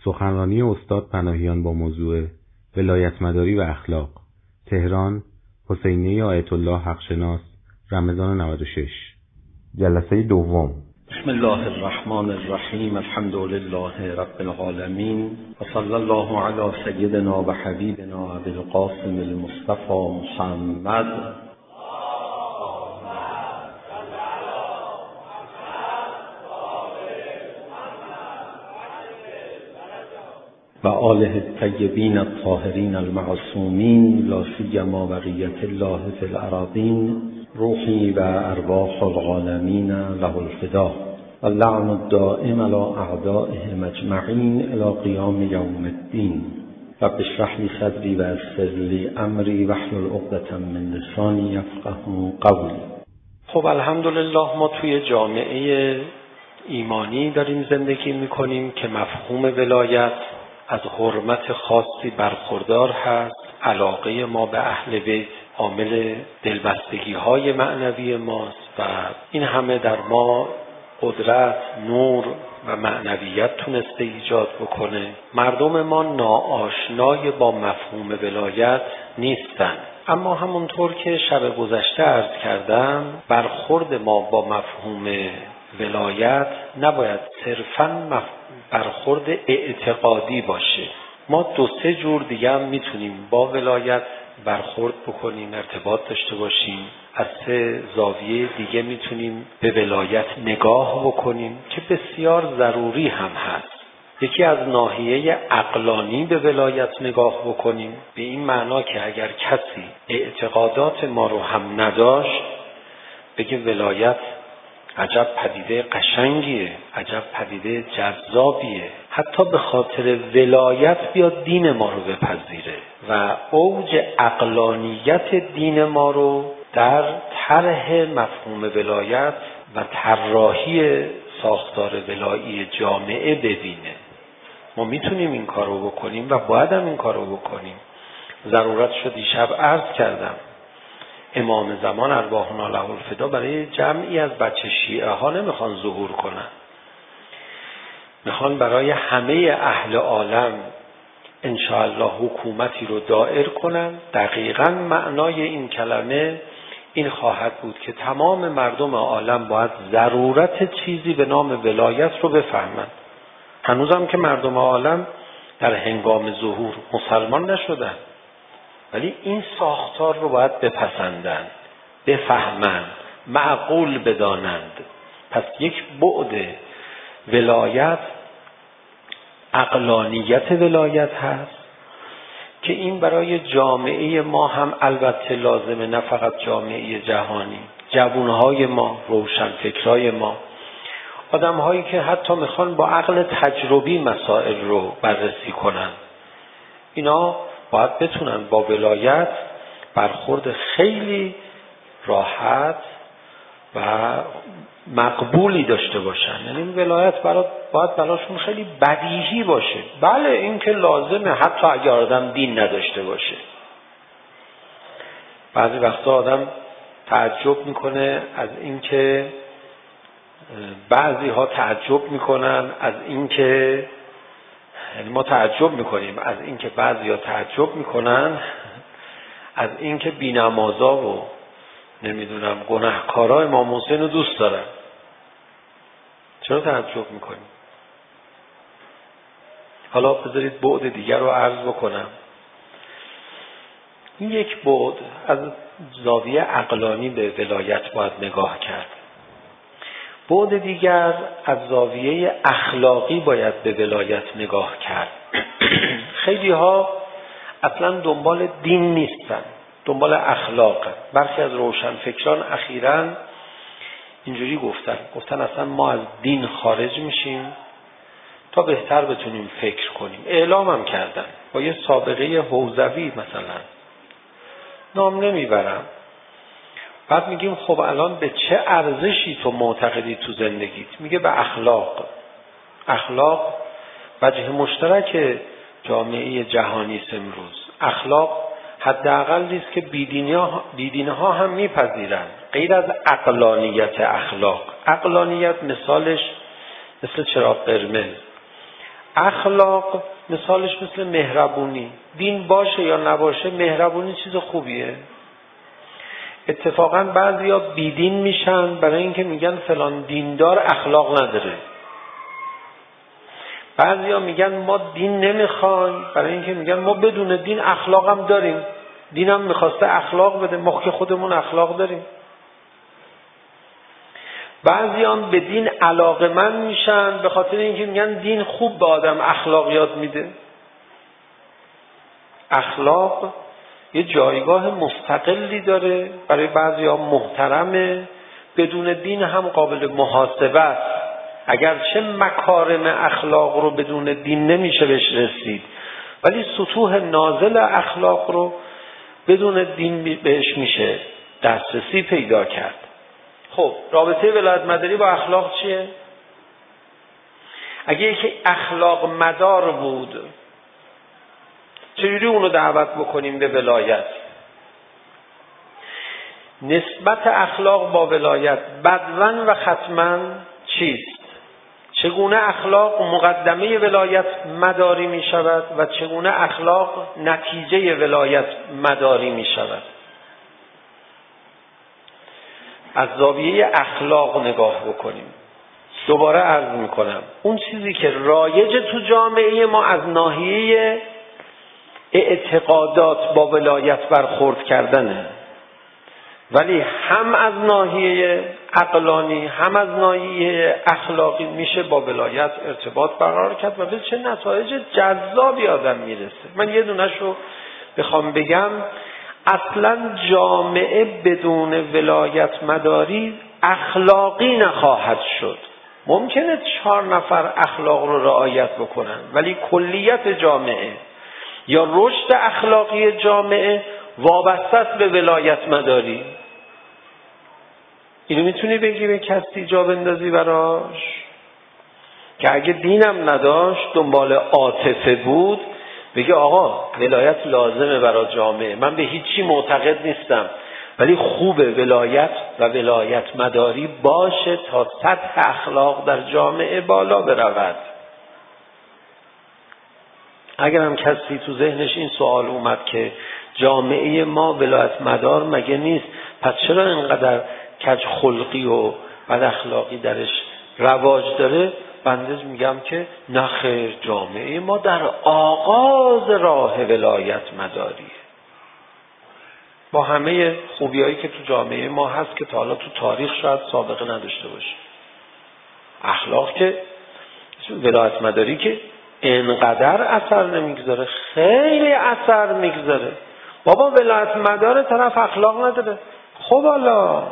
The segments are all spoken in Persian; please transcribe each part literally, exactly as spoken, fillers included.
سخنرانی استاد پناهیان با موضوع ولایتمداری و اخلاق، تهران، حسینیه آیت الله حقشناس، رمضان نود و شش. جلسه دوم. بسم الله الرحمن الرحیم. الحمد لله رب العالمین و صلی الله علی سیدنا و حبیبنا ابی القاسم المصطفى محمد و آله الطیبین الطاهرین المعصومین، لا سیما بقیة الله فی الأراضین، روحی و ارواح العالمین له الفدا و اللعن الدائم علی اعدائهم اجمعین الی قیام یوم الدین. رب اشرح لی صدری و یسر لی امری واحلل عقدة من لسانی یفقهوا قولی. خب الحمدلله ما توی جامعه ایمانی داریم زندگی میکنیم که مفهوم ولایت از حرمت خاصی برخوردار هست. علاقه ما به اهل بیت عامل دلبستگی های معنوی ماست و این همه در ما قدرت، نور و معنویت تونسته ایجاد بکنه. مردم ما ناآشنای با مفهوم ولایت نیستن، اما همونطور که شب گذشته عرض کردم، برخورد ما با مفهوم ولایت نباید صرفاً برخورد اعتقادی باشه. ما دو سه جور دیگه هم میتونیم با ولایت برخورد بکنیم، ارتباط داشته باشیم. از سه زاویه دیگه میتونیم به ولایت نگاه بکنیم که بسیار ضروری هم هست. یکی از ناحیه عقلانی به ولایت نگاه بکنیم، به این معنا که اگر کسی اعتقادات ما رو هم نداشت بگه ولایت عجب پدیده قشنگیه، عجب پدیده جذابیه، حتی به خاطر ولایت بیاد دین ما رو بپذیره و اوج عقلانیت دین ما رو در طرح مفهوم ولایت و طراحی ساختار ولایی جامعه ببینه. ما میتونیم این کارو بکنیم و باید هم این کارو بکنیم. ضرورتشو دیشب عرض کردم. امام زمان ارواحنا له الفدا برای جمعی از بچه شیعه ها نمیخوان ظهور کنن، میخوان برای همه اهل عالم انشاءالله حکومتی رو دائر کنن. دقیقاً معنای این کلمه این خواهد بود که تمام مردم عالم باید ضرورت چیزی به نام ولایت رو بفهمن. هنوزم که مردم عالم در هنگام ظهور مسلمان نشدن، ولی این ساختار رو باید بپسندند، بفهمند، معقول بدانند. پس یک بعد ولایت عقلانیت ولایت هست که این برای جامعه ما هم البته لازمه، نه فقط جامعه جهانی، جوانهای ما، روشنفکرای ما، آدمهایی که حتی میخوان با عقل تجربی مسائل رو بررسی کنن، اینا باید بتونن با ولایت برخورد خیلی راحت و مقبولی داشته باشن. یعنی ولایت برای باید براشون خیلی بدیهی باشه. بله این که لازمه، حتی اگر آدم دین نداشته باشه. بعضی وقتا آدم تعجب میکنه از اینکه بعضی ها تعجب میکنن از اینکه یعنی ما تعجب میکنیم از اینکه بعضیا تعجب میکنن از اینکه بی‌نمازا و نمیدونم گناهکارا امام حسین رو دوست دارن. چرا تعجب میکنیم؟ حالا بذارید بعد دیگر رو عرض بکنم. این یک بعد از زاویه عقلانی به ولایت باید نگاه کرد. بعد دیگر از زاویه اخلاقی باید به ولایت نگاه کرد. خیلی ها اصلا دنبال دین نیستن، دنبال اخلاق. برخی از روشنفکران اخیراً اینجوری گفتن گفتن اصلا ما از دین خارج میشیم تا بهتر بتونیم فکر کنیم. اعلام هم کردن با یه سابقه حوزوی، مثلا نام نمیبرم. بعد میگیم خب الان به چه ارزشی تو معتقدی تو زندگیت؟ میگه به اخلاق. اخلاق وجه مشترک جامعه جهانی است امروز. اخلاق حداقل نیست که بیدینها هم میپذیرن، غیر از عقلانیت اخلاق. عقلانیت مثالش مثل چراغ قرمز. اخلاق مثالش مثل مهربونی. دین باشه یا نباشه مهربونی چیز خوبیه. اتفاقا بعضیا بیدین میشن برای اینکه میگن فلان دیندار اخلاق نداره. بعضیا میگن ما دین نمیخوایم برای اینکه میگن ما بدون دین اخلاق هم داریم. دینم میخواسته اخلاق بده، ما که خودمون اخلاق داریم. بعضی هم به دین علاقه‌مند میشن به خاطر اینکه میگن دین خوب به آدم اخلاقیات میده. اخلاق یه جایگاه مستقلی داره، برای بعضی ها محترمه، بدون دین هم قابل محاسبه است. اگرچه مکارم اخلاق رو بدون دین نمیشه بهش رسید، ولی سطوح نازل اخلاق رو بدون دین بهش میشه دسترسی پیدا کرد. خب رابطه ولایت مداری با اخلاق چیه؟ اگه یکی اخلاق مدار بود چجوری اونو دعوت بکنیم به ولایت؟ نسبت اخلاق با ولایت بدون و ختما چیست؟ چگونه اخلاق مقدمه ولایت مداری می شود و چگونه اخلاق نتیجه ولایت مداری می شود؟ از زاویه اخلاق نگاه بکنیم. دوباره عرض می کنم اون چیزی که رایج تو جامعه ما از ناحیه اعتقادات با ولایت برخورد کردنه، ولی هم از ناحیه عقلانی هم از ناحیه اخلاقی میشه با ولایت ارتباط برقرار کرد و به چه نتایج جذابی آدم میرسه. من یه دونه‌شو بخوام بگم، اصلا جامعه بدون ولایت مداری اخلاقی نخواهد شد. ممکنه چهار نفر اخلاق رو رعایت بکنن، ولی کلیت جامعه یا رشد اخلاقی جامعه وابسته است به ولایت مداری. اینو میتونی بگی به کسی جا بندازی براش که اگه دینم نداشت دنبال عاطفه بود بگه آقا ولایت لازمه برای جامعه، من به هیچی معتقد نیستم ولی خوبه ولایت و ولایت مداری باشه تا سطح اخلاق در جامعه بالا برود. اگر هم کسی تو ذهنش این سوال اومد که جامعه ما ولایت مدار مگه نیست، پس چرا اینقدر کج خلقی و بد اخلاقی درش رواج داره، بنده میگم که نخیر، جامعه ما در آغاز راه ولایت مداریه با همه خوبیایی که تو جامعه ما هست که تا حالا تو تاریخ شاید سابقه نداشته باشه. اخلاق که ولایت مداری که اینقدر اثر نمیگذاره، خیلی اثر میگذاره. بابا ولایت مدار طرف اخلاق نداره، خب حالا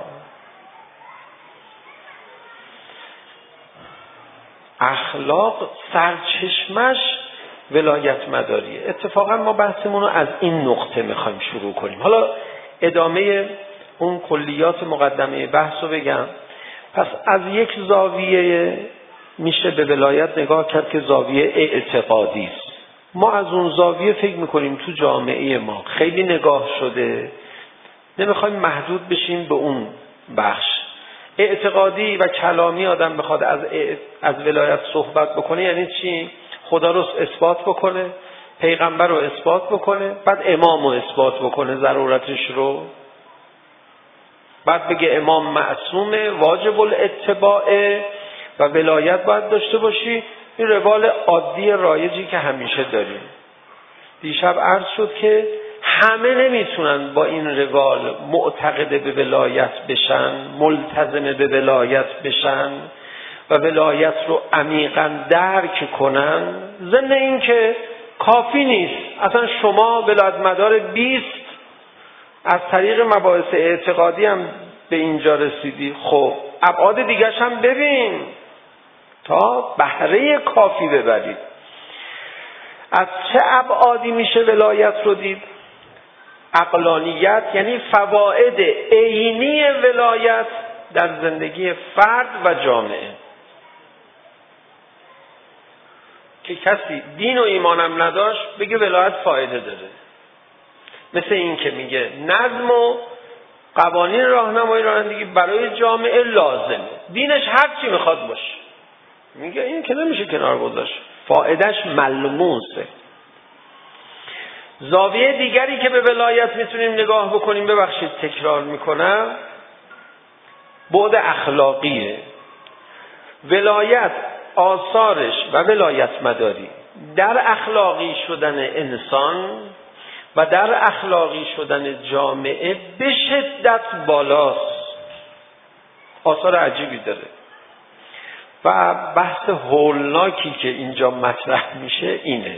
اخلاق سرچشمش ولایت مداریه. اتفاقا ما بحثمون رو از این نقطه میخوایم شروع کنیم. حالا ادامه اون کلیات مقدمه بحث رو بگم. پس از یک زاویه میشه به ولایت نگاه کرد که زاویه اعتقادی است. ما از اون زاویه فکر میکنیم تو جامعه ما خیلی نگاه شده، نمیخوایم محدود بشیم به اون بخش. اعتقادی و کلامی آدم بخواد از از ولایت صحبت بکنه یعنی چی؟ خدا رو اثبات بکنه، پیغمبر رو اثبات بکنه، بعد امام رو اثبات بکنه ضرورتش رو، بعد بگه امام معصومه، واجب الاتباعه و ولایت باید داشته باشی. این روال عادی رایجی که همیشه داریم. دیشب عرض شد که همه نمیتونن با این روال معتقد به ولایت بشن، ملتزم به ولایت بشن و ولایت رو عمیقاً درک کنن. ضمن این که کافی نیست اصلا شما ولایت مدار بیست از طریق مباحث اعتقادی هم به اینجا رسیدی، خب ابعاد دیگرش هم ببین تا بهره کافی ببرید. از چه ابعادی میشه ولایت رو دید؟ عقلانیت یعنی فواید عینی ولایت در زندگی فرد و جامعه، که کسی دین و ایمانم نداشت بگه ولایت فایده داره. مثل این که میگه نظم و قوانین راهنمایی رانندگی برای جامعه لازمه، دینش هر چی میخواد باشه، میگه این که نمیشه کنار گذاشت، فایدهش ملموسه. زاویه دیگری که به ولایت میتونیم نگاه بکنیم، ببخشید تکرار میکنم، بعد اخلاقیه. ولایت آثارش و ولایت مداری در اخلاقی شدن انسان و در اخلاقی شدن جامعه به شدت بالاست. آثار عجیبی داره و بحث هولناکی که اینجا مطرح میشه اینه: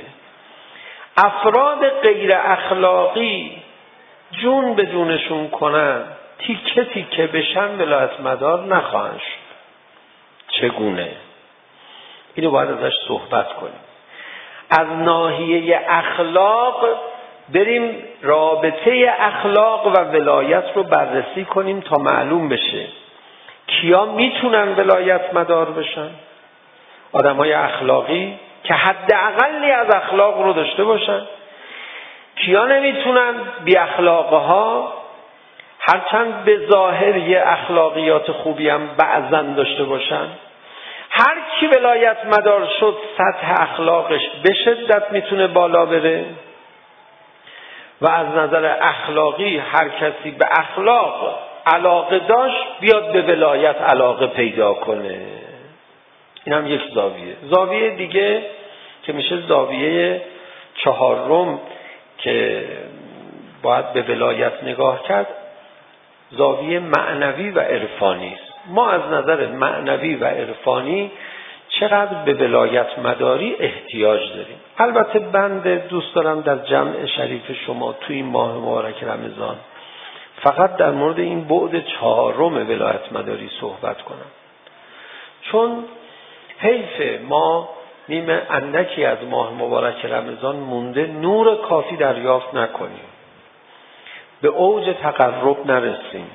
افراد غیر اخلاقی جون به جونشون کنن، تیکه تیکه بشن، ولایت مدار نخواهند شد. چگونه؟ اینو باید ازش صحبت کنیم. از ناحیه اخلاق بریم رابطه اخلاق و ولایت رو بررسی کنیم تا معلوم بشه کیا میتونن ولایت مدار بشن. آدمای اخلاقی که حداقلی از اخلاق رو داشته باشن. کیا نمیتونن؟ بی اخلاقها، هرچند به ظاهر یه اخلاقیات خوبی هم بعضا داشته باشن. هر کی ولایت مدار شد سطح اخلاقش به شدت میتونه بالا بره و از نظر اخلاقی هر کسی به اخلاق علاقه داشت بیاد به ولایت علاقه پیدا کنه. این هم یک زاویه. زاویه دیگه که میشه زاویه چهارم که باید به ولایت نگاه کرد، زاویه معنوی و عرفانی است. ما از نظر معنوی و عرفانی چقدر به ولایت مداری احتیاج داریم. البته بنده دوست دارم در جمع شریف شما توی این ماه مبارک رمضان فقط در مورد این بعد چهارم ولایت مداری صحبت کنم، چون حیف ما نیمه اندکی از ماه مبارک رمضان مونده نور کافی دریافت نکنیم، به اوج تقرب نرسیم،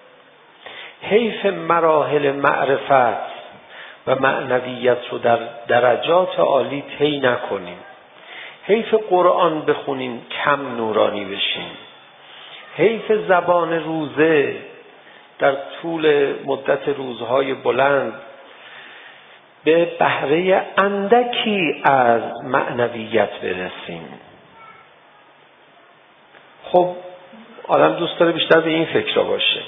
حیف مراحل معرفت و معنویت رو در درجات عالی طی نکنیم، حیف قرآن بخونیم کم نورانی بشیم، حیف زبان روزه در طول مدت روزهای بلند به بهره اندکی از معنویت برسیم. خب آدم دوست داره بیشتر به این فکر باشه.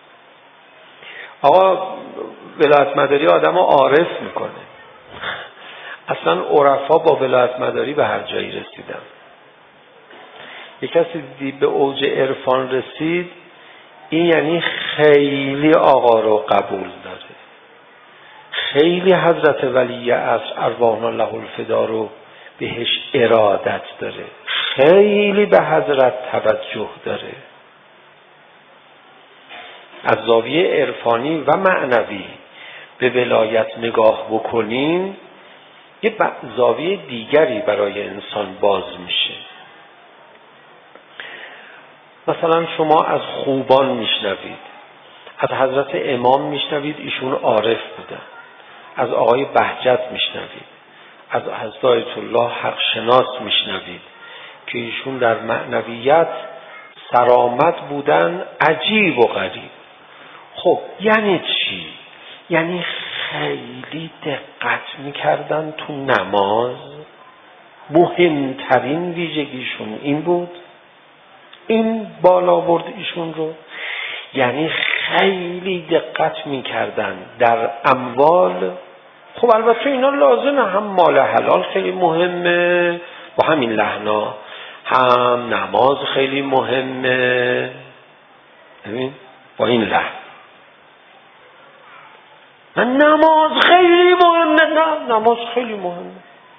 آقا ولایت مداری آدم رو عارف میکنه. اصلا عرفا با ولایت مداری به هر جایی رسیدن. یک کسی دیدی به اوج عرفان رسید، این یعنی خیلی آقا رو قبول داره، خیلی حضرت ولی عصر ارواحنا له الفدا رو بهش ارادت داره، خیلی به حضرت توجه داره. از زاویه عرفانی و معنوی به ولایت نگاه بکنیم، یه زاویه دیگری برای انسان باز میشه. مثلا شما از خوبان میشنوید، از حضرت امام میشنوید ایشون عارف بودن، از آقای بهجت میشنوید، از حضرت آیت الله حق شناس میشنوید که ایشون در معنویت سرآمد بودن عجیب و غریب. خب یعنی چی؟ یعنی خیلی دقت میکردن تو نماز، مهمترین ویژگیشون این بود، این بالا برد ایشون رو. یعنی خیلی دقت میکردن در اموال. خب البته اینا لازمه، هم مال حلال خیلی مهمه با همین لحنا، هم نماز خیلی مهمه ببین با این لحن. من نماز خیلی مهمه، نه نماز خیلی مهمه.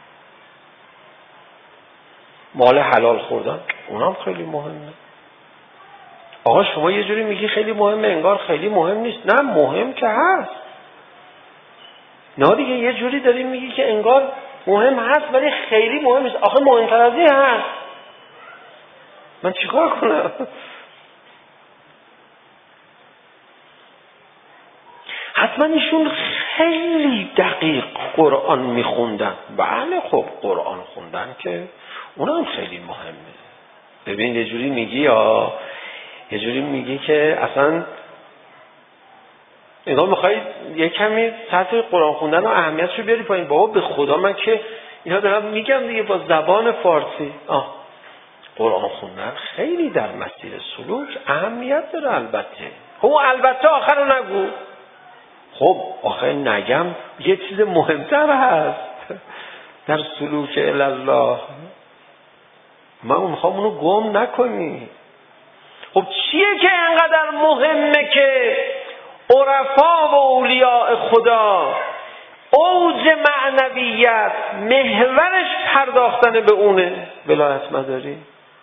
مال حلال خوردن اونم خیلی مهمه. آقا شما یه جوری میگی خیلی مهمه انگار خیلی مهم نیست. نه مهم که هست. نه دیگه یه جوری داری میگی که انگار مهم هست ولی خیلی مهم نیست. آخه مهمتر از این هست. من چیکار کنم؟ حتما ایشون خیلی دقیق قرآن میخوندن. بله خب قرآن خوندن که اونم خیلی مهمه. ببین یه جوری میگی یا یه جوری میگی که اصلا انگار میخوای یه کمی سطح قرآن خوندن و اهمیتشو بیاری پایین. بابا به خدا من که اینا دارم میگم دیگه با زبان فارسی. آه قرآن خوندن خیلی در مسیر سلوک اهمیت داره. البته خب البته آخر رو نگو. خب آخر نگم یه چیز مهمتر هست در سلوک الله. من میخوام اونو گم نکنی. خب چیه که انقدر مهمه که عرفا و اولیاء خدا اوج معنویت محورش پرداختن به اونه؟ ولایت مداری.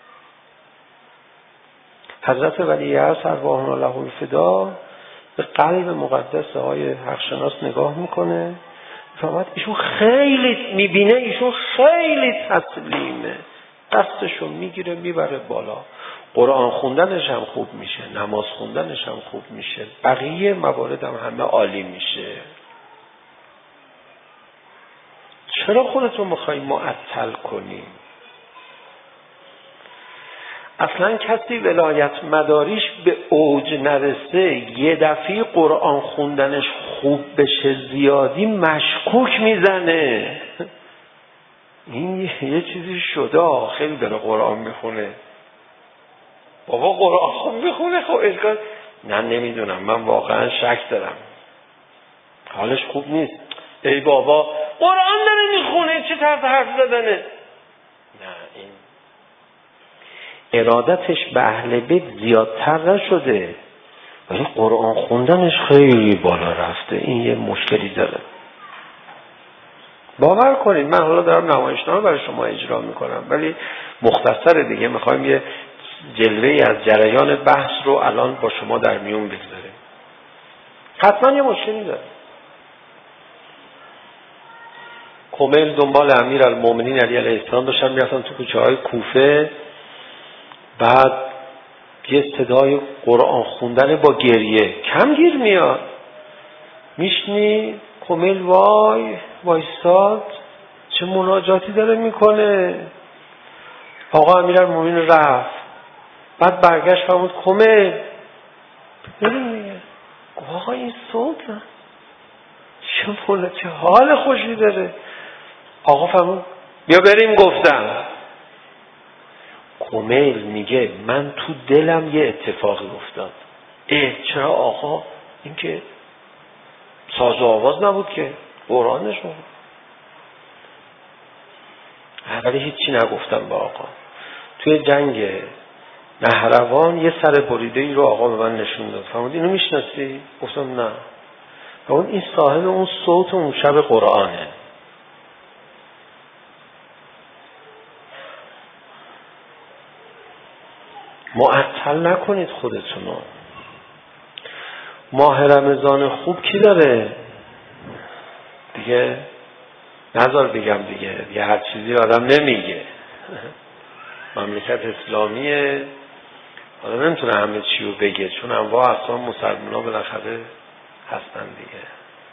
حضرت ولیعصر ارواحنا له الفدا به قلب مقدس آقای حقشناس نگاه میکنه، فهمت ایشون خیلی میبینه، ایشون خیلی تسلیمه، دستشو میگیره میبره بالا. قرآن خوندنش هم خوب میشه، نماز خوندنش هم خوب میشه، بقیه موارد هم همه عالی میشه. چرا خودتو میخوای معطل کنی؟ اصلا کسی ولایت مداریش به اوج نرسه یه دفعه قرآن خوندنش خوب بشه زیادی مشکوک میزنه. این یه چیزی شده خیلی داره قرآن میخونه. بابا قرآن خوب میخونه، خب اشکال نه نمیدونم، من واقعا شک دارم حالش خوب نیست. ای بابا قرآن داره میخونه چه طرز حرف زدنه؟ نه، این ارادتش به اهل بیت زیادتر نشده ولی قرآن خوندنش خیلی بالا رفته. این یه مشکلی داره. باور کنید من حالا دارم نمایشنامه برای شما اجرا میکنم ولی مختصر دیگه، میخوایم یه جلوه‌ای از جریان بحث رو الان با شما در میون بگذاریم. حتما یه مشکلی داره. کمیل دنبال امیرالمومنین علی علیه السلام داشتن میرفتن تو کوچه های کوفه، بعد یه صدای قرآن خوندن با گریه کم گیر میاد. میشنی کمیل وای وایستاد چه مناجاتی داره میکنه. آقا امیرالمومنین رفت، بعد برگشت فرمود کمیل ببین میگه آقا این صوت چه مولا چه حال خوشی داره. آقا فرمود بیا بریم. گفتم کمیل میگه من تو دلم یه اتفاقی افتاد. اه چرا آقا؟ این که ساز و آواز نبود که، قرآنش بود. ولی هیچی نگفتم با آقا. توی جنگ نهروان یه سر بریده ای رو آقا به من نشون داد. فرمود اینو میشناسی؟ گفتم نه. فرمود این صاحب اون صوت اون شب قرآنه. معطل نکنید خودتونو. ماه رمضان خوب کی داره؟ دیگه نذار بگم دیگه، دیگه هر چیزی آدم نمیگه. مملکت اسلامیه، آدم نمیتونه همه چی رو بگه چون انواع اقسام مسلمان ها بالاخره هستن دیگه.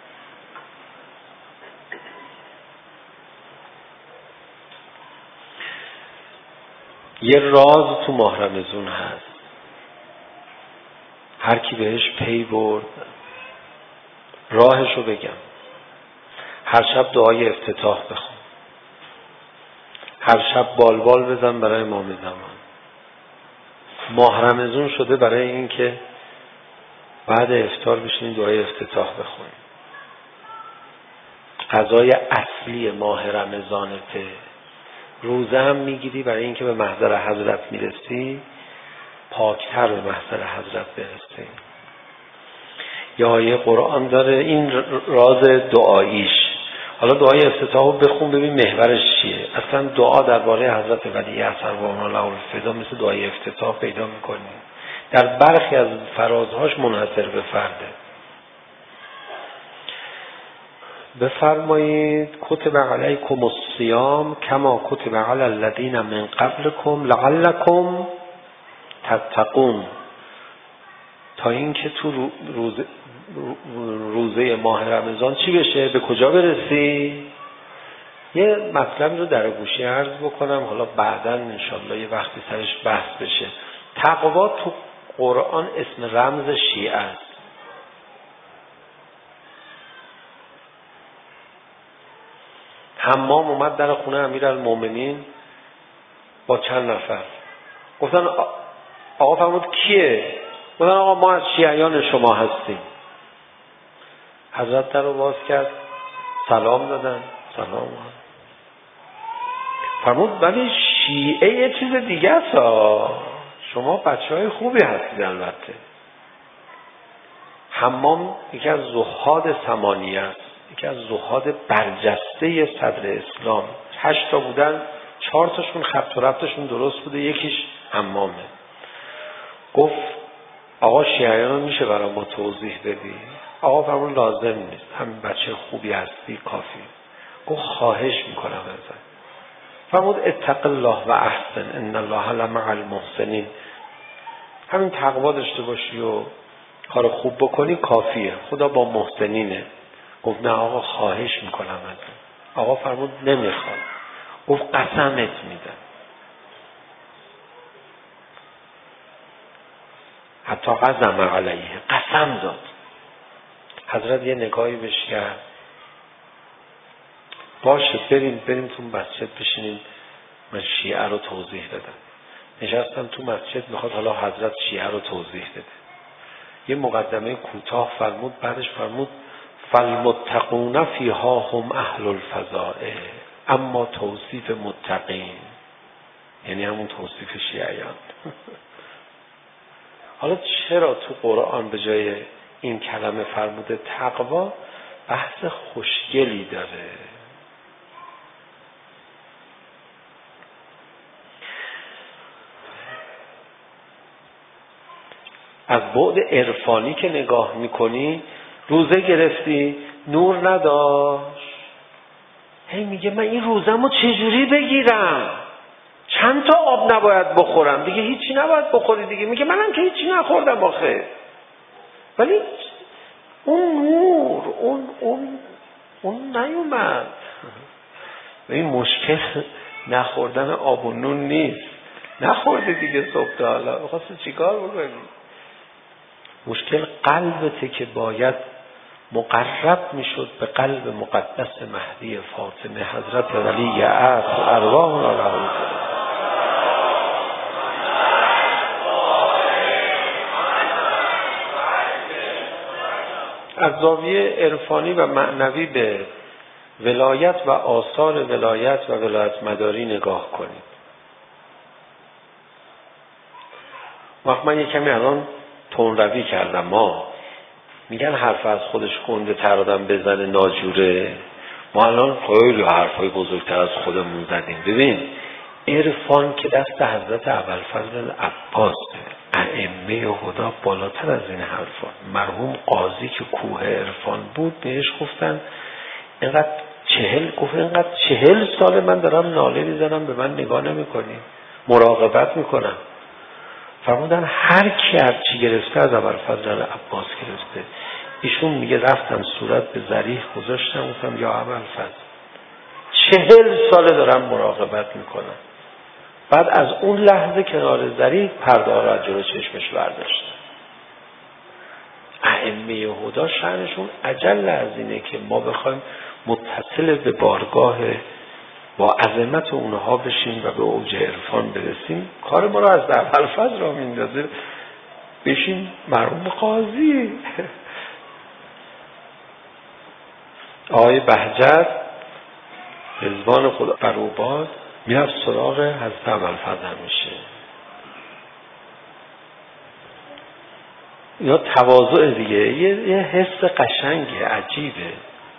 یه راز تو ماه رمضان هست، هر کی بهش پی برد راهشو بگم. هر شب دعای افتتاح بخون، هر شب بالبال بزن برای امام زمان. ماه رمضان شده برای این که بعد افطار بشینید دعای افتتاح بخونید. غذای اصلی ماه رمضانته. روزه هم میگیری برای اینکه به محضر حضرت میرسی پاکتر به محضر حضرت برسی. یا آیه قرآن داره این راز دعاییش. حالا دعای افتتاح رو بخون ببین محورش چیه. اصلا دعا درباره حضرت ولیعصر ارواحنا له الفدا مثل دعای افتتاح پیدا میکنیم. در برخی از فرازهاش منحصر به فرده. بفرمایید کتب علیکم الصیام کما کتب علی الذین من قبلکم لعلکم تتقون. تا اینکه تو روزه روزه ماه رمضان چی بشه؟ به کجا برسی؟ یه مطلبی رو در گوشی عرض بکنم، حالا بعداً انشالله یه وقتی سرش بحث بشه. تقوا تو قرآن اسم رمز شیعه است. حمام اومد در خونه امیرالمومنین با چند نفر. گفتن آقا فرمود کیه؟ گفتن آقا ما از شیعیان شما هستیم. حضرت در رو باز کرد، سلام دادن، سلام فرمود ولی شیعه یه چیز دیگه است، شما بچه های خوبی هستید. البته حمام یکی از زهاد ثمانیه است، یکی از زهاد برجسته صدر اسلام. هشت تا بودن، چهار تاشون خط و ربطشون درست بوده، یکیش حمامه. گفت آقا شیعیان میشه برای ما توضیح بدی؟ آقا فرمون لازم نیست، همین بچه خوبی هستی کافی. گفت خواهش میکنم ازت. فرمود اتق الله و احسن ان الله لمع المحسنین. همین تقوا داشته باشی و کار خوب بکنی کافیه، خدا با محسنینه. گفت نه آقا خواهش میکنم ازت. آقا فرمود نمیخواد. گفت قسمت میدم. حتی قسم علیه، قسم داد. حضرت یه نگاهی بهش کرد، باشه بریم بریم تو مسجد بشینیم من شیعه رو توضیح بدم. نشستم تو مسجد، میخواد حالا حضرت شیعه رو توضیح بده. یه مقدمه کوتاه فرمود، بعدش فرمود فالمتقون فیها هم اهل الفضائل، اما توصیف متقین یعنی همون توصیف شیعیان. حالا چرا تو قرآن به جای این کلمه فرموده تقوا؟ بحث خوشگلی داره. از بعد عرفانی که نگاه میکنی، روزه گرفتی نور نداشت، هی میگه من این روزمو چجوری بگیرم؟ چند تا آب نباید بخورم؟ دیگه هیچی نباید بخوری دیگه. میگه منم که هیچی نخوردم آخه. ولی اون نور اون اون اون نیومد. و این مشکل نخوردن آب و نون نیست، نخوردی دیگه صبح تا حالا خواستی چیکار بکنی؟ مشکل قلبته که باید مقرب میشد به قلب مقدس مهدی فاطمه حضرت ولی عصر ارواح را رها کرد. از زاویه عرفانی و معنوی به ولایت و آثار ولایت و ولایت مداری نگاه کنید. وقت من یک کمی الان تندروی کردم. ما میگن حرف از خودش گنده تر آدم بزنه ناجوره. ما الان خیلی حرفای بزرگتر از خودمون زدیم. ببین عرفان که دست حضرت ابوالفضل عباسه، ائمه هدا بالاتر از این حرفا. مرحوم قاضی که کوه عرفان بود بهش گفتن اینقدر چهل گفت اینقدر چهل سال من دارم ناله میزنم به من نگاه نمی‌کنی، مراقبت میکنم. فرمودن هر کی هر چی گرفته از ابوالفضل عباس گرفته. ایشون میگه رفتم صورت به ذریح گذاشتم، گفتم یا ابوالفضل چهل ساله دارم مراقبت میکنم. بعد از اون لحظه کنار ذریح پرده ها را از جلو چشمش برداشتن. ائمه هدا شأنشون اجل از اینه که ما بخوایم متصل به بارگاه با عظمت اونها بشیم و به اوج عرفان برسیم. کار ما را از ابوالفضل را میندازه بشیم مرحوم قاضی. آقای بهجت رضوان خدا بر او باد میرفت سراغ حضرت ابوالفضل همیشه. یا تواضع دیگه، یه, یه حس قشنگه، عجیبه.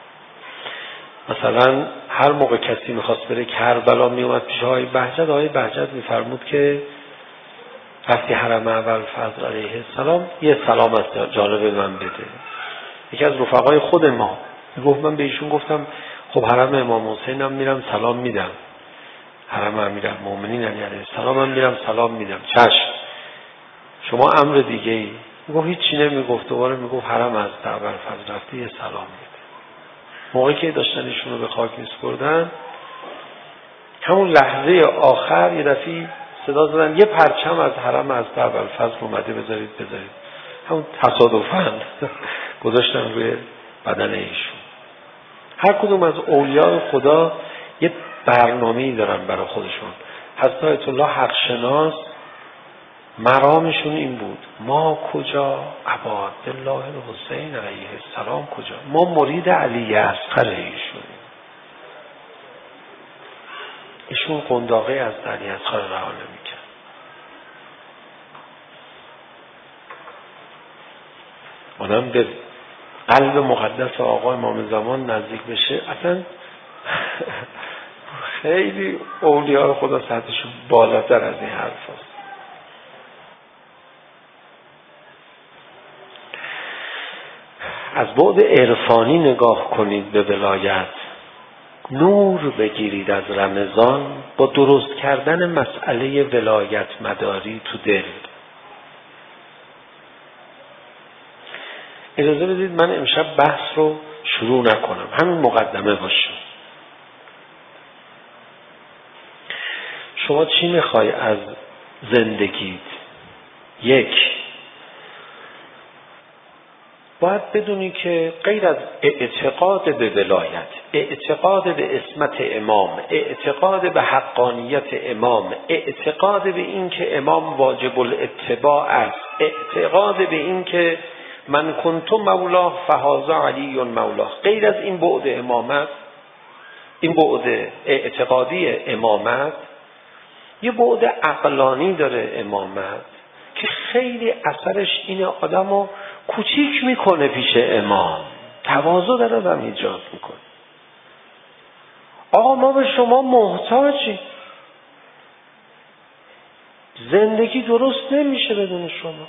مثلا هر موقع کسی میخواست بره کربلا میومد پیش آقای بهجت، آقای بهجت میفرمود که وقتی حرم ابوالفضل علیه السلام یه سلام از جانب من بده. یکی از رفقای خود ما میگفت من به ایشون گفتم خب حرم امام حسین هم میرم سلام میدم، حرم امیرالمومنین علیه السلام هم میرم سلام میدم. چشم، شما امر دیگه ای؟ میگفت هیچی نمیگفت. دوباره میگفت حرم از ابوالفضل رفته یه سلام میده. موقعی که داشتن ایشون رو به خاک میسپردن، همون لحظه آخر یه دفعه صدا زدن یه پرچم از حرم از ابوالفضل اومده، بذارید بذارید. همون تصادفاً گذاشتن روی بدن ایشون. هر کدوم از اولیاء خدا برنامه‌ای دارن برای خودشون. حضرت آیت الله حقشناس مرامشون این بود: ما کجا، ابا عبدالله الحسین علیه السلام کجا، ما مرید علی اصغر ایشون. ایشون قنداقه از علی اصغر رها نمی‌کرد. آدم به قلب مقدس آقا امام زمان نزدیک بشه، اصلا خیلی اولیاء خدا سطحشون بالاتر از این حرف هست. از بعد عرفانی نگاه کنید به ولایت. نور بگیرید از رمضان با درست کردن مسئله ولایت مداری تو دل. اجازه بدید من امشب بحث رو شروع نکنم، همین مقدمه باشه. شما چی میخوای از زندگیت؟ یک، باید بدونی که غیر از اعتقاد به ولایت، اعتقاد به عصمت امام، اعتقاد به حقانیت امام، اعتقاد به این که امام واجب الاتباع است، اعتقاد به این که من کنت مولاه فهذا علی مولاه، غیر از این بعد امامت، این بعد اعتقادی امامت، یه بعد عقلانی داره امامت که خیلی اثرش اینه آدمو کوچیک میکنه پیش امام، تواضع در آدم ایجاد میکنه. آقا ما به شما محتاجیم، زندگی درست نمیشه بدون شما.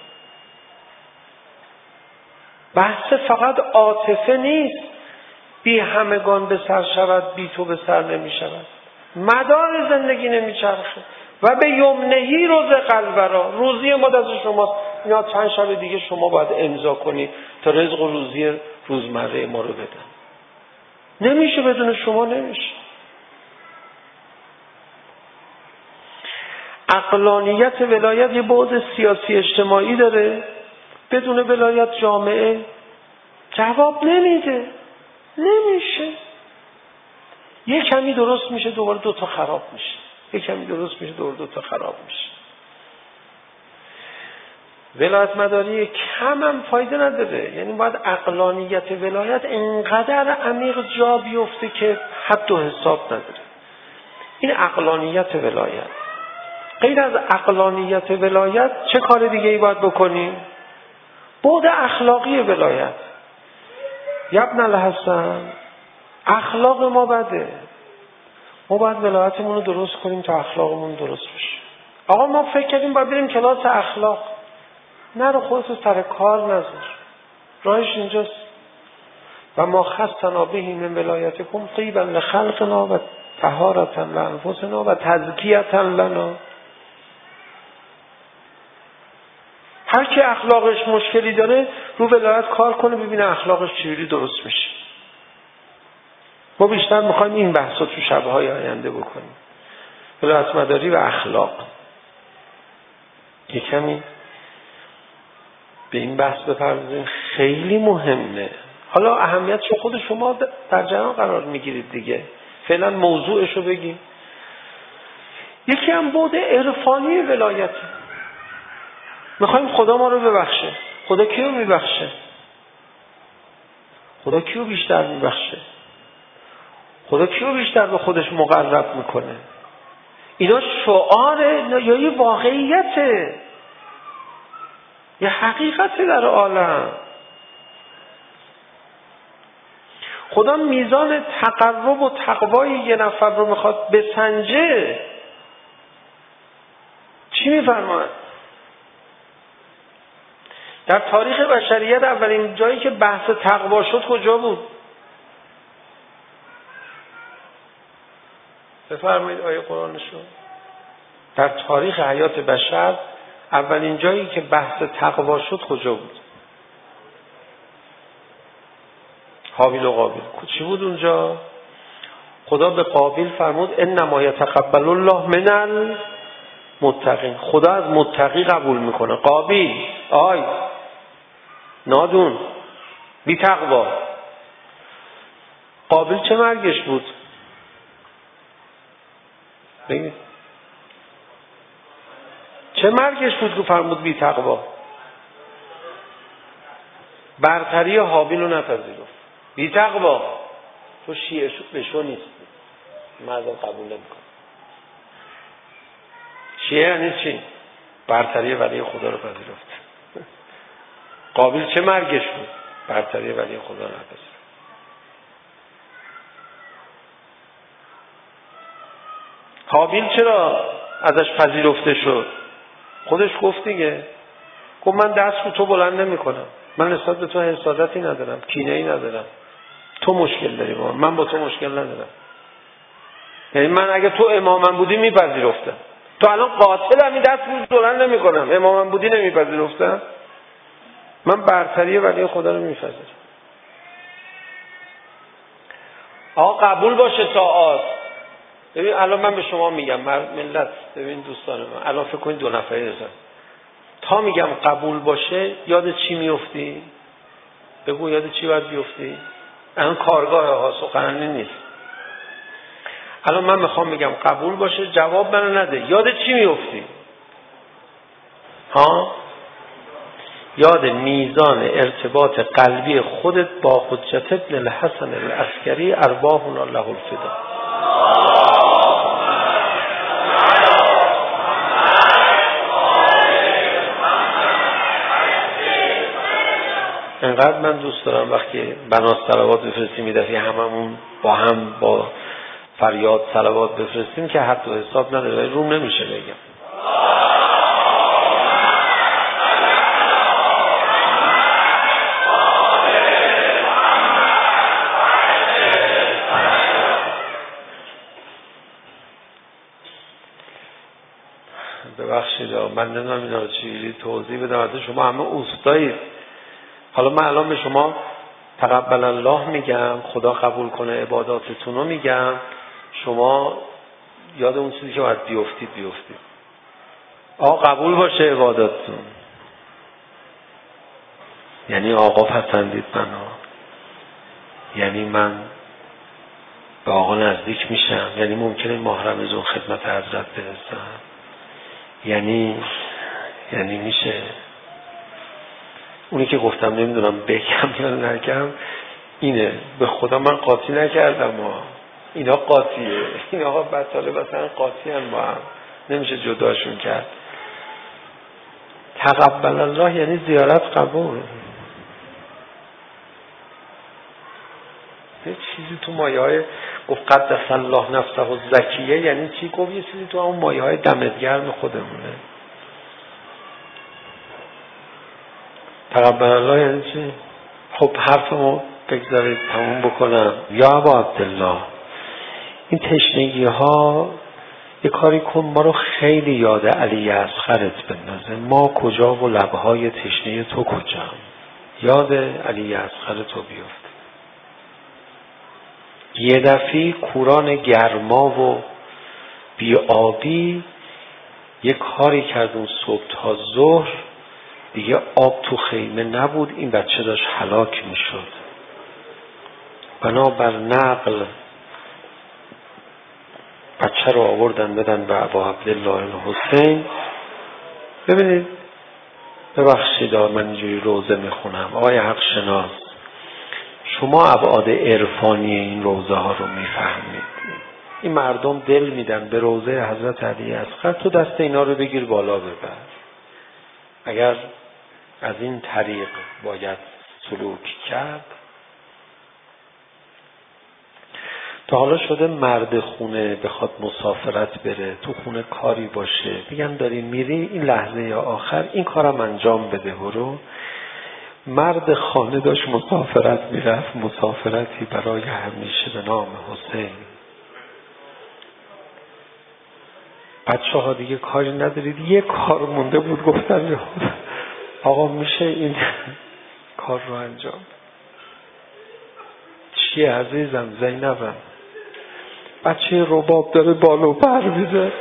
بحث فقط عاطفه نیست، بی همگان به سر شود بی تو به سر نمی شود، مدار زندگی نمی چرخه. و به یمنهی روز قلبرا، روزی ما دست شماست. اینا چند شب دیگه شما باید امضا کنید تا رزق و روزی روزمره ما رو بدن. نمیشه بدون شما، نمیشه. عقلانیت ولایت یه بعد سیاسی اجتماعی داره. بدون ولایت جامعه جواب نمیده، نمیشه. یه کمی درست میشه دوباره دوتا خراب میشه، یه کمی درست میشه دوباره دوتا خراب میشه. ولایت مداری کم هم فایده نداره. یعنی باید عقلانیت ولایت انقدر عمیق جا بیفته که حد و حساب نداره. این عقلانیت ولایت. غیر از عقلانیت ولایت چه کار دیگه ای باید بکنیم؟ بعد اخلاقی ولایت. ابن الحسن، اخلاق ما بده، ما باید ولایتمون رو درست کنیم تا اخلاقمون درست بشه. آقا ما فکر کردیم باید بریم کلاس اخلاق. نرو خودتو سر کار نذار، راهش اینجاست. و ما خصنا به من ولایتکم طیبا لخلقنا و طهارة لانفسنا و تزکیة لنا. هر کی اخلاقش مشکلی داره رو ولایت کار کنه ببینه اخلاقش چجوری درست میشه. ما بیشتر میخوایم این بحثا تو شبهای آینده بکنیم. ولایت مداری و اخلاق. یک کمی به این بحث بپردازیم، خیلی مهمه. حالا اهمیتش خود شما در جریان قرار میگیرید دیگه. فعلا موضوعشو بگیم. یکی هم بعد عرفانی ولایته. میخوایم خدا ما رو ببخشه. خدا کیو میبخشه؟ خدا کیو بیشتر میبخشه؟ خدا کیو بیشتر به خودش مقرب میکنه؟ اینا شعاره یا یه واقعیته، یه حقیقته در عالم. خدا میزان تقرب و تقوای یه نفر رو میخواد بسنجه. چی میفرماید؟ در تاریخ بشریت اولین جایی که بحث تقوا شد کجا بود؟ بفرمایید آیه قرآنشو. در تاریخ حیات بشر اولین جایی که بحث تقوا شد کجا بود؟ حابیل و قابیل. چی بود اونجا؟ خدا به قابیل فرمود انما یتقبل الله من المتقین. خدا از متقی قبول میکنه. قابیل آی نادون بی تقوا. قابیل چه مرگش بود؟ بگید چه مرگش بود که فرمود بی تقوا؟ برتری حابیل رو نپذیرفت. بی تقوا تو شیعه بشو نیستی، مردم قبول نمیکنه. شیعه یعنی چی؟ برتری ولی خدا رو پذیرفت. قابیل چه مرگش بود؟ برتری ولی خدا رو نپذیرفت. حابیل چرا ازش پذیرفته شد؟ خودش گفت دیگه، گفت من دست رو تو بلند نمی کنم، من نسبت به تو حسادتی ندارم، کینه ای ندارم، تو مشکل داری با من، من با تو مشکل ندارم. یعنی من اگه تو امامم بودی میپذیرفتم، تو الان قاتلم این دست رو بلند نمی کنم، امامم بودی نمیپذیرفتم. من برتری ولی خدا رو میپذیرم. آقا قبول باشه طاعات. ببین الان من به شما میگم ملت، ببین دوستان من، الان فکر کنید دو نفری هستن، تا میگم قبول باشه یاد چی میفتی؟ بگو یاد چی باید بیفتی؟ الان کارگاه ها سخنرانی نیست. الان من میخوام میگم قبول باشه، جواب منو نده، یاد چی میفتی؟ ها؟ یاد میزان ارتباط قلبی خودت با حجت ابن الحسن العسکری ارواحنا له الفدا. انقدر من دوست دارم وقتی بناس صلوات بفرستیم یه دفعه هممون با هم با فریاد صلوات بفرستیم که حد و حساب نداره، ولی روم نمیشه بگم. ببخشید من نمیدونم اینا رو چیزی توضیح بدم، حتی شما همه اوستایید. حالا من الان به شما تقبل الله میگم، خدا قبول کنه عباداتتون رو میگم، شما یاد اون چیزی که باید بیفتید بیفتید. آقا قبول باشه عباداتتون، یعنی آقا پسندید منو، یعنی من به آقا نزدیک میشم، یعنی ممکنه ماه رمضان خدمت حضرت برسم، یعنی یعنی میشه اونی که گفتم نمیدونم بگم یا نگم اینه، به خدا من قاطی نکردم، ما اینا قاطیه، این آقا بطاله مثلا قاطی هم با هم نمیشه جداشون کرد. تقبل الله یعنی زیارت قبول. یه چیزی تو مایه های گفت قدس الله نفسه و زکیه، یعنی چی؟ گفت یه چیزی تو اون مایه های دمت گرم خودمونه. تقبل الله یعنی چی؟ خب حرفمو بگذارید تموم بکنم. یا ابا عبدالله، این تشنگی ها یه کاری کن ما رو خیلی یاد علی اصغرت بندازه. ما کجا و لبهای تشنه تو کجا؟ یاد علی اصغر تو بیفت. یه دفعی کوران گرما و بی‌آبی یه کاری کرد اون صبح تا ظهر دیگه آب تو خیمه نبود، این بچه داشت هلاک میشد. بنابر نقل بچه رو آوردن بدن به ابا عبدالله الحسین. ببینید ببخشید من اینجوری روزه میخونم، آقای حق شناس شما ابعاد عرفانی این روزه ها رو میفهمید. این مردم دل میدن به روزه حضرت علی اصغر، تو دست اینا رو بگیر بالا ببر. اگر از این طریق باید سلوک کرد. تا حالا شده مرد خونه بخواد مسافرت بره، تو خونه کاری باشه، بگم داری میری این لحظه یا آخر این کارم انجام بده برو. مرد خانه داشت مسافرت میرفت، مسافرتی برای همیشه به نام حسین. بچه ها دیگه کاری ندارید، یه کار مونده بود، گفتن آقا میشه این کار رو انجام. چیه عزیزم؟ زینبم بچه رباب داره بالو پر میده.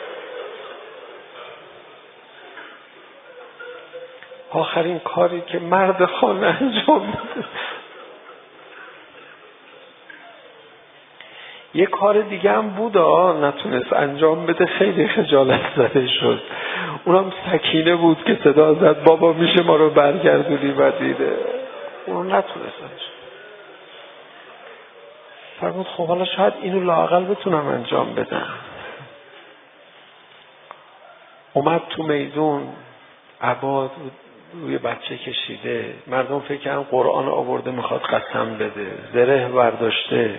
آخرین کاری که مرد خانه انجام میده یه کار دیگه هم بود نتونست انجام بده، خیلی خجالت زده شد. اونم سکینه بود که صدا زد بابا میشه ما رو برگردونی و دیده اون نتونست انجام. فرمود خب حالا شاید اینو لااقل بتونم انجام بدم. اومد تو میدون، عبا روی بچه کشیده، مردم فکر کردن قرآن آورده میخواد قسم بده، زره برداشته.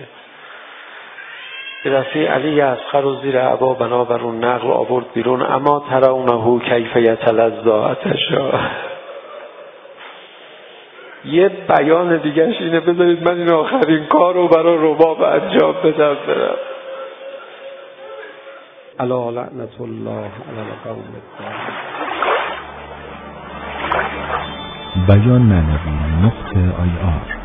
رفیع علی اصغر و زیر عبا بنابر اون نقل آورد بیرون، اما ترونه کیف یتلظی عطشا. یه بیان دیگهش اینه، بذارید من این آخرین کار رو برای رباب انجام بدم برم. الا لعنت الله علی القوم الظالمین. بیان معنوی نقطه آی آر